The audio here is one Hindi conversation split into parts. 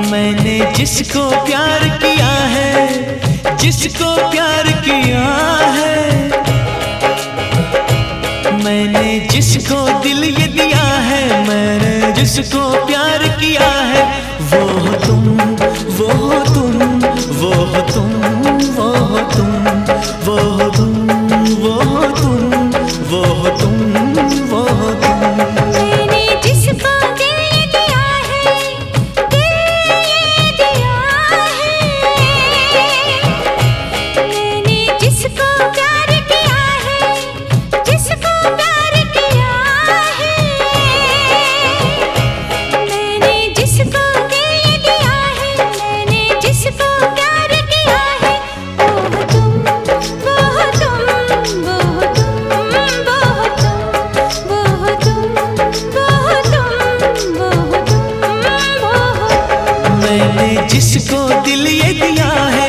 मैंने जिसको प्यार किया है, जिसको प्यार किया है, मैंने जिसको दिल ये दिया है, मैंने जिसको प्यार किया है, वो हो तुम, वो हो तुम, वो हो तुम, वो हो तुम, वो हो तुम, वो हो तुम, वो हो तुम, वो हो तुम। मैंने जिसको दिल ये दिया है, दिल ये दिया है, मैंने जिसको प्यार किया है, जिसको प्यार किया है, मैंने जिसको दिल ये दिया है, मैंने जिसको प्यार किया है, वो हो तुम, वो हो तुम, वो हो तुम, वो हो तुम, वो हो तुम, वो हो तुम, वो हो तुम, वो हो तुम। मैंने जिसको दिल ये दिया है,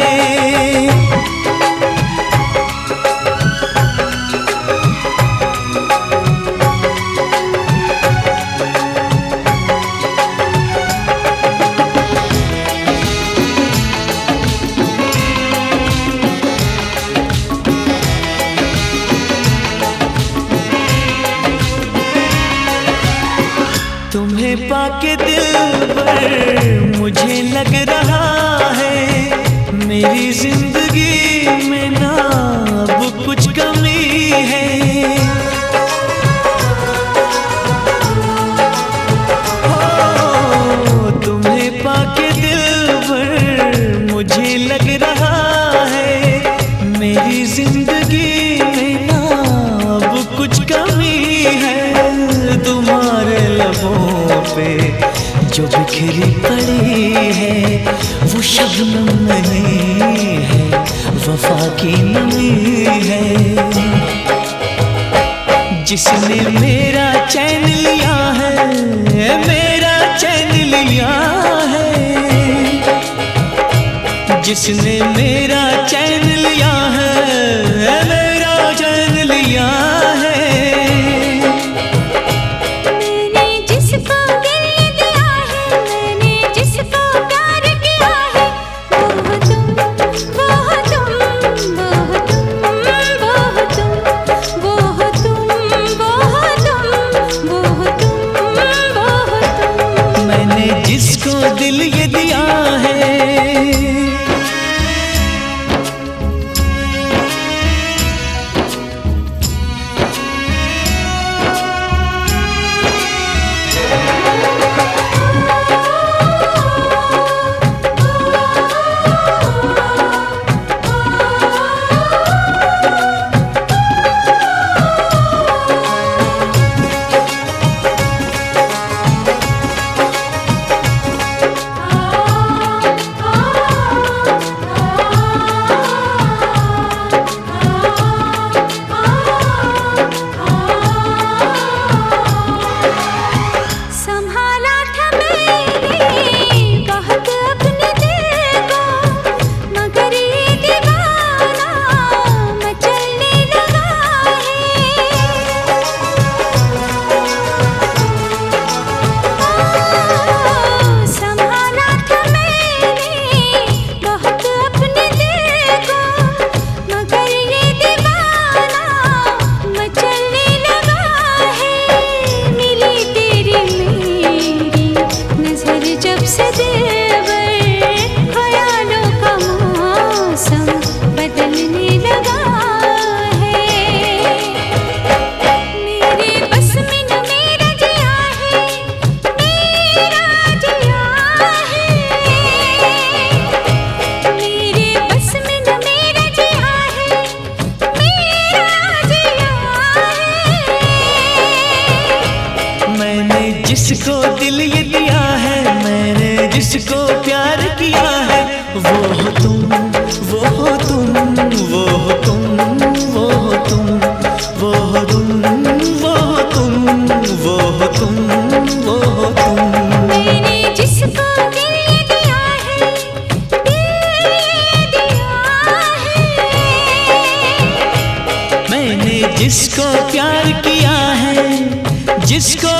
तुम्हें पाके दिल पर मुझे लग रहा है, मेरी जिंदगी में ना अब कुछ कमी है। हो तुम्हें पाके दिल पर मुझे लग रहा है, मेरी जिंदगी में ना अब कुछ कमी है। तुम्हारे लबों पे जो बिखरी पड़ी है, वो शबनम नहीं है, वफा की नमी है। जिसने मेरा चैन लिया है, मेरा चैन लिया है, जिसने मेरा चैन लिया है, मेरा चैन लिया है। जिसको दिल ये दिया है, जिसको दिल ये दिया है, मैंने जिसको प्यार किया है, वो हो तुम, वो हो तुम, वो हो तुम, वो हो तुम, वो हो तुम, वो हो तुम, वो हो तुम, वो हो तुम। मैंने जिसको दिल ये दिया है, दिल ये दिया है, मैंने जिसको प्यार किया है, जिसको